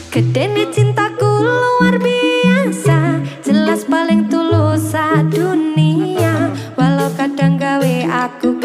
Gedene cintaku luar biasa, jelas paling tulus dunia. Walau kadang gawe aku